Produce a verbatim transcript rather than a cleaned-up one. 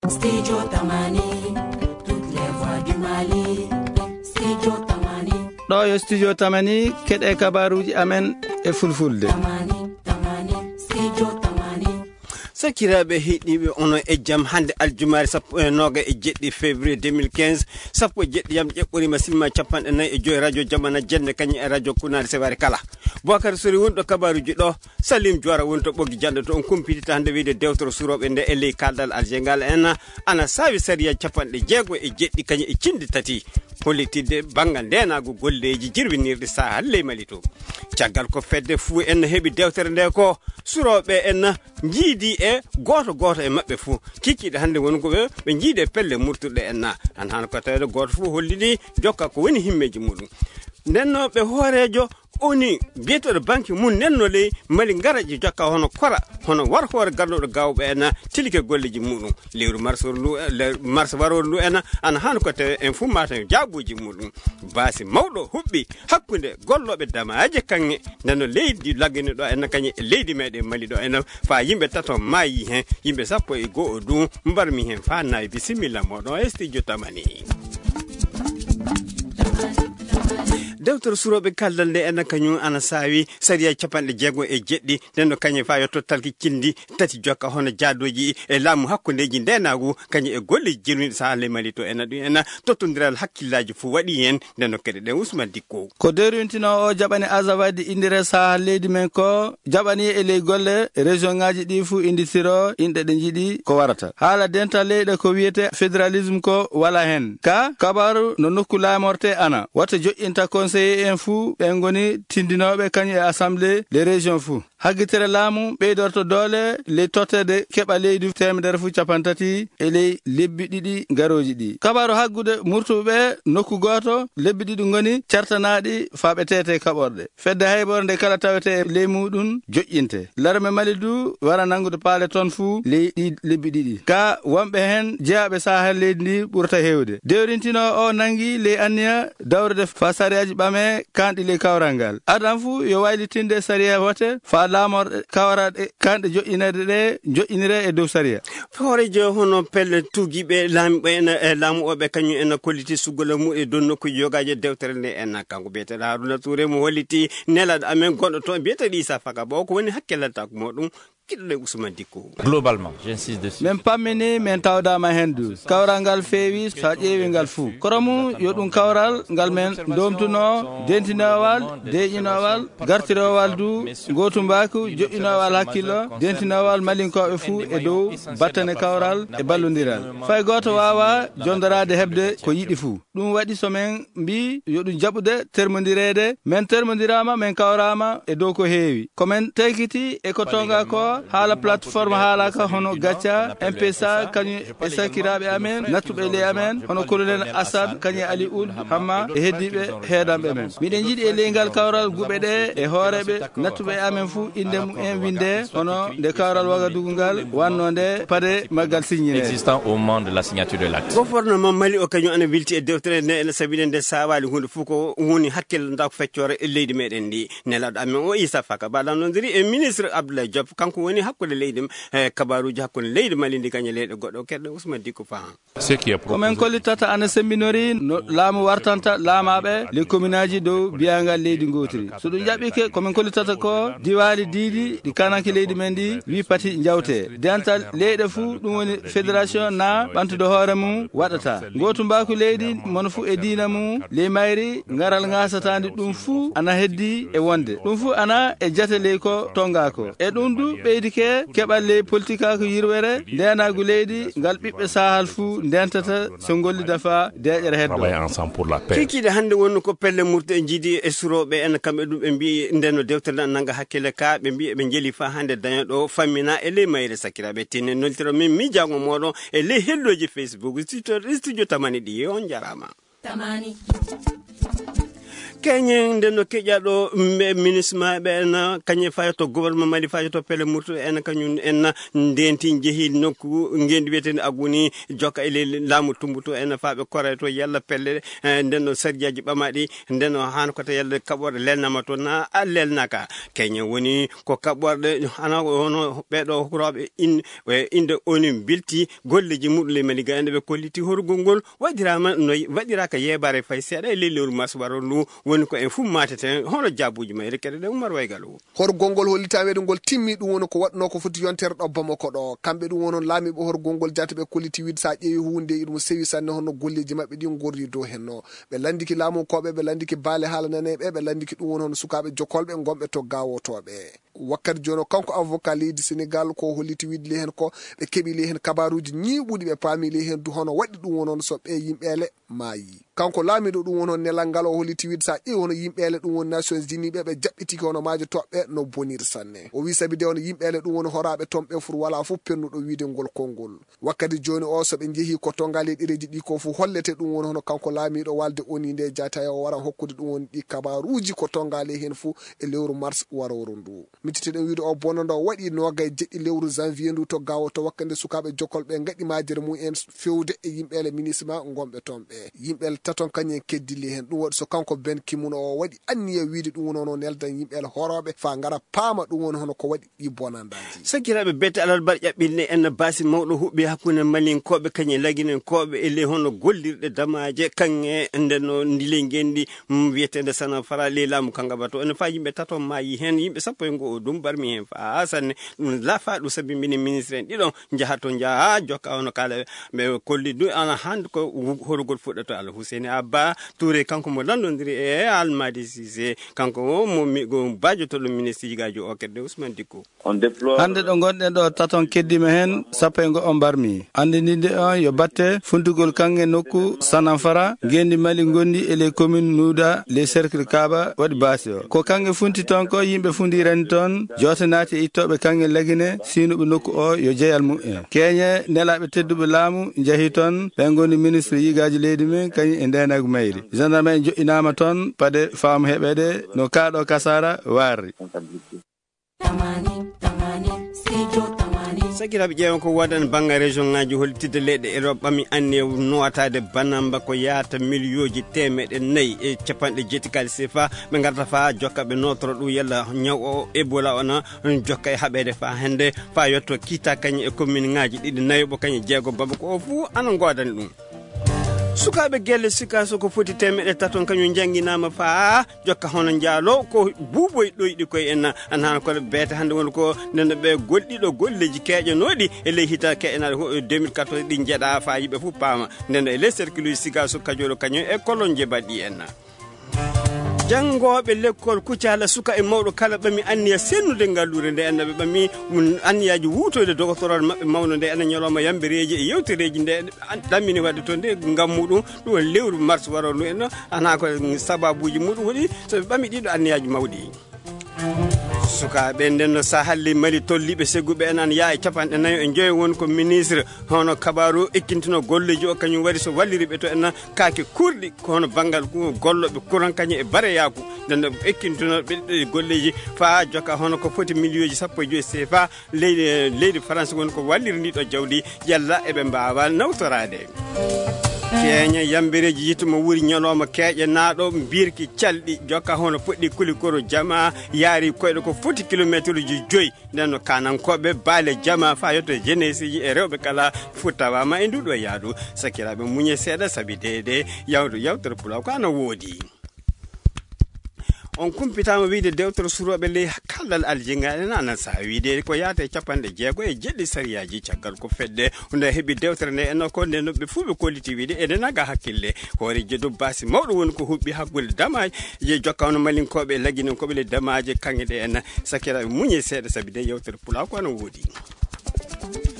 Studio Tamani, toutes les voix du Mali. Studio Tamani. ɗo yo studio Tamani keɗe kabaruji amen e fulfulde. Tamani, Tamani, Studio Tamani. sakiraɓe heeɗiɓe ono e jaam hande aljumare sappo e noga e jeɗɗi février deux mille quinze sappo e jeɗɗi yam ƴeɓɓorima simma capanɗe nayyi e joyi radio jamana jenne kañum e radio kunade seware kala bocar sori wonɗo kabaruji ɗo salim diora woni to ɓoggi jande to on kumpitita hande wiide dewtoro suroɓe nde e ley kaldal algengal en ana sawi sariya capanɗe jeego e jeɗɗi kañum e cinde tati hollitidde banggal ndenago golleji jirwinirɗe sahal ley mali to caggal ko fedde fuu en heeɓi dewtere nde ko suroɓe en jiidi e goto goto e mabɓe fuu kikkiɗe hande woni ko ɓe ɓe jiidi e pelle murtuɗe en na han hano ko tawede goto fuu holliɗi jokka ko woni himmeji muɗum ndenno ɓe hoorejo oni biyeteɗo banque mum nenno ley mali garaji jokka hono kora hono war hoore garnoɗo gawɓe en tilike golleji muɗum lewru mars lu mars waror lu en ana hano ko tawe en fu mata jaabuji muɗum basi mawɗo huɓɓi hakkude golloɓe damaje kanŋe ndenno leydi laggini ɗo en kañe e leydi meɗen mali ɗo en fa yimɓe tato maayi hen yimɓe sappo e goho o ɗum mbarmi hen fa nayi bisimilla moɗon e studio Tamani. dewtere suroɓe kaldal nde en kañum ana sawi sariya capanɗe jeego e jeɗɗi nden no kañum fa yo tottalki cindi tati jokka hono jaadoji e laamu hakkudeji ndenagu kañum e golle jirwinɗe sahale mali to ena ɗum ena tottodiral hakkillaji fo waɗi hen nden no kadi ɗen Ousmane Dikko ko derwintino o jaɓani azawadi indire sahal leydi men ko jaɓani e ley golle région ngaji ɗi fuu inditiro inɗe ɗe jiiɗi ko warata haala dental leyɗe ko wiyete fédéralisme ko wala hen ka kabaru no nokku lamorte ana wata joƴƴinta conseiller en fuu ɓen goni tindinoɓe kañum e assemblée les régions fuu haggitere laamu ɓeydorto doole ley tottede keɓa leydi temedere fuu capantati e ley lebbi ɗiɗi garoji ɗi kabaru haggude murtuɓe nokku goto lebbi ɗiɗi goni cartanaɗi faaɓe tete kaɓorɗe fedde hayborde nde kala tawete e ley muɗum joƴƴinte larme mali du wara nangude paale ton fuu ley ɗi lebbi ɗiɗi ka wonɓe hen jeeyaɓe sahel leydi ndi ɓurta hewde dewrintino o nangi ley anniya dawrude fa sariyaji ɓame kanɗi ley kawral ngal adam fuu yo waylitinde sariya wote fa laamorɗe kawraɗe kanɗe joƴƴinede ɗe joƴƴinire e dow sariya hoorejo hono pelle tugiɓe laamiɓe en e laamu oɓe kañum en kolliti suggole mu e dow nokku yogaji dewtere nde en kanko biyeteɗo Harouna Touré mo holliti nelaɗo amen gonɗo toon biyeteɗo Issa Faka Ba ko woni hakkillantako moɗum kiɗɗo Ousmane Dikko globalement j'insiste dessus min pammini min tawdama hen du kawral ngal feewi sa ƴeewi ngal fuu koromu yo ɗum kawral ngal men domtuno dentinowal deƴinowal gartirowal du gotumbaku joƴƴinowal hakkillo dentinowal malinkoɓe fuu e dow battane kawral e ballodiral fay goto wawa jondorade hebde ko yiɗi fuu ɗum waɗi somin mbi yo ɗum jaɓude termodirede min termodirama min kawrama e dow ko heewi komin tekiti e ko tonga ko haala plateforme haalaka hono gacca M P S A kañum e sakiraɓe amen nattuɓe ley amen hono colonel Assad kañum e Ali Ould Hamma e heddiɓe heeɗanɓe men miɗen jiiɗi e leygal kawral guɓe ɗe e hooreɓe nattuɓe amen fuu inde mum en winde hono nde kawral Wagadugu ngal wanno nde paade maggal signine existant au moment de la signature de l'acte gouvernement Mali o kañum ana wilti e dewtere nde ene sabine nde sawali hunde fof ko woni hakkillanta ko feccore e leydi meɗen ndi nelaɗo amen o Issa Faka Ba ɗanodiri e ministre Abdoulaye Diop kanko woni hakkude leydi e kabaruji hakkude leydi Mali ndi kañum leyɗe goɗɗo keɗɗo Ousmane Dikko faam komin kollitata ana sembinori no laamu wartanta laamaɓe les commune aji dow biyangal leydi gotiri so ɗum jaɓike komin kollitata ko diwali diidi ɗi kananke leydi men ndi wi pati jawte dental leyɗe fuu ɗum woni fédération na ɓantude hoore mum waɗata gotum mbaku leydi mono fuu e diina mum ley mayri ngaral gasatandi ɗum fuu ana heddi e wonde ɗum fuu ana e jate ley ko tonga ko e ɗum du ɓeydi ke keɓal ley politique ako yirwere ndenagu leydi ngal ɓiɓɓe sahal fuu ndentata so gollida fa deƴere heddo kikiɗe hande wonno ko pelle murte e jiidi e suroɓe en kamɓe ɗum ɓe mbi ndenno dewtere nanga hakkille ka ɓe mbi ɓe jeeli fa hande dañoɗo fammina e ley mayre sakiraɓe tinne noltiro min miijango moɗon e ley helloji Facebook studio Tamani ɗi on jarama Tamani Kenya ndeno keƴaɗo ministre ɓe en kañe fayoto gouvernement mali fayoto pele murto en kañum en ndenti jeehi nokku ngendi wiyetende aguni jokka ele laamu tumbuto en faaɓe kore to yalla pelle ndeno sardiaji ɓamaɗi ndeno han kota yalla kaɓorde lelnama to na a lelnaka Kenya woni ko kaɓorde ana hono ɓeɗo roɓe in inde oni bilti golleji muɗum le mali gande ɓe kolliti horgol ngol waɗirama no waɗiraka yebare fay seeɗa e lellewru mars waro ndu woni ko en fu matete hono jabuji may rekede de Umar Waygalo horgol ngol hollitawe ngol timmi ɗum woni ko waɗno ko foti yontere ɗo Bamako ɗo kamɓe ɗum wonon laamiɓe horgol ngol jataɓe kolliti wiide sa ƴeewi hunde iɗum sewi sanne hono golleji mabɓe ɗi gorri dow henno ɓe landiki laamu koɓe ɓe landiki baale haalananeɓe ɓe landiki ɗum woni hono sukaɓe jokolɓe gomɓe to gawotoɓe wakkati joni kanko avocat leydi Sénégal ko holliti wiide li hen ko ɓe keeɓi li hen kabaruji ñiɓuɗi ɓe paami li hen du hono waɗi ɗum wonon so ɓe yimɓele maayi kanko laamiɗo ɗum woni nelal ngal o holliti wiide sa ƴeewi hono yimɓele ɗum woni Nations Unies ɓe ɓe jaɓɓitiki hono maaje toɓɓe no bonir sanne o wi sabi de hono yimɓele ɗum woni horaɓe tomɓe fur wala fof pennuɗo wiide ngol konngol wakkati joni o so ɓe jeehi ko tongal e ɗereji ɗi ko fu hollete ɗum woni hono kanko laamiɗo walde oni nde jata o wara hokkude ɗum woni ɗi kabaruji ko tongal e hen fu e lewru mars waroro ndu mititeɗen wiide o bonnodo waɗi nogay jeɗɗi lewru janvier ndu to gawo to wakkande sukaɓe jokolɓe gaɗi majere mum en fewde e yimɓele ministre ma gomɓe tomɓe yimɓele taton kañen keddili hen ɗum waɗi so kanko Ben Ki-moon o waɗi anniya wiide ɗum woni hono neldan yimɓele horoɓe fa ngara paama ɗum woni hono ko waɗi ɗi bonandaji sakiraɓe bette alal bar ƴaɓɓilne en basi mawɗo huɓɓi hakkude malinkoɓe kañe laginen koɓe ele hono gollirɗe damaje kanŋe ndeno ndile ngendi wiyetede sana fara le laamu kangabato ene fa yimɓe taton mayi hen yimɓe sappo e ngo ɗum barmi hen fa sanne ɗum lafa ɗum sabi mbini ministre en ɗiɗon jahato jaa jokka hono kala ɓe kolli du ana hande ko horugol fuɗɗato Al Husseini Abba Touré kanko mo landodiri e Almadi Cissé kanko mo migo bajotoɗo ministre jigaji o kedde Ousmane Dicko hande ɗo gonɗen ɗo taton keddima hen sappo e go on barmi andinide on yo batte fundugol kange nokku Sanamfara gendi Mali gondi e les communes Nouda les cercles Kaba waɗi basi o ko kange funti ton ko yimɓe fundirani ton jotenati e ittoɓe kange lagine sinuɓe nokku o yo jeeyal mum en keñe nelaɓe tedduɓe laamu jeehi toon ɓe goni ministre yigaji leydi men kañum e ndenago mayri gendarme en joƴƴinama toon paade faamu heɓede no kaaɗo kasara warri sakiraɓe ƴeewan ko wadan bangga région ngaji hollitide leyɗe Europe ɓami anne nowatade banamba ko yaata millioji temeɗe nayyi e capanɗe jeeti kali sefa ɓe garta fa jokka ɓe notoro ɗum yalla ñaw o Ebola ona jokka e haɓede fa hende fa yetto kiita kañe e commune ngaji ɗiɗi nayoɓo kañe jeego Bamako o fuu ana godani ɗum sukaɓe gelle sikaso ko foti temeɗe taton kañum jangguinama fa jokka hono jaalo ko buuboy ɗoyɗi koye en an hana koɗe beete hande woni ko nene ɓe golɗiɗo golleji keƴanoɗi e ley hita keƴanaɗe deux mille quatorze ɗi jeeɗa fa yimɓe fof paama ndeno e ley cercle uji sikaso kajoɗo kañum e kolon jebaɗɗi en jangoɓe l'école kucala suka e mawɗo kala ɓami anniya sennude ngallure nde enna ɓe ɓami anniyaji wutoyde doctorat mabɓe mawno nde ena ñalawma yambireji e yewtereji nde ɗammini wadde toon nde ngammu ɗum ɗum woni lewru mars waro nu en ana ko sababuji muɗum hoɗi soɓe ɓami ɗiɗo anniyaji mawɗi sukaɓe nden sa halli Mali tolliɓe segguɓe en an yaa e capanɗe nayo e joyi woni ko ministre hono kabaru ekkintino golleji o kañum waɗi so walliriɓe to en kaake kurɗi ko hono banggal golloɓe courant kañum e bare yaku nden ekkintino ɓe golleji fa jokka hono ko foti millioji sappo e joyi C F A leydi leydi France woni ko walliri ndiɗo jawdi yalla eɓe mbawa nawtorade keña yambireji yittuma wuuri ñalawma keeƴe naaɗo birki calɗi jokka hono fuɗɗi kulikoro jama yaari koyɗe ko foti kilométre uji joyyi nden no kanankoɓe baale jama fa yetto jeunesse ji e rewɓe kala futtawama e nduɗo yaadu sakiraɓe muñe seeɗa saabi dede yawdu yawtere pulaw ko ana woodi on kumpitama wiide dewtere suroɓe ley kaldal aljinga ena anan sa wiide ko yaata e capanɗe jeego e jeɗɗi sariyaji caggal ko fedde nde heeɓi dewtere nde enno ko nden ɓe fuu ɓe kolliti wiide eɗen naga hakkille hoore jeedo basi mawɗo woni ko huɓɓi hakkude damaji je jokka hono malinkoɓe lagginen koɓe le damaji kanŋe ɗe en sakiraɓe muñe seeɗa saabi de yewtere pulaw ko ana woodi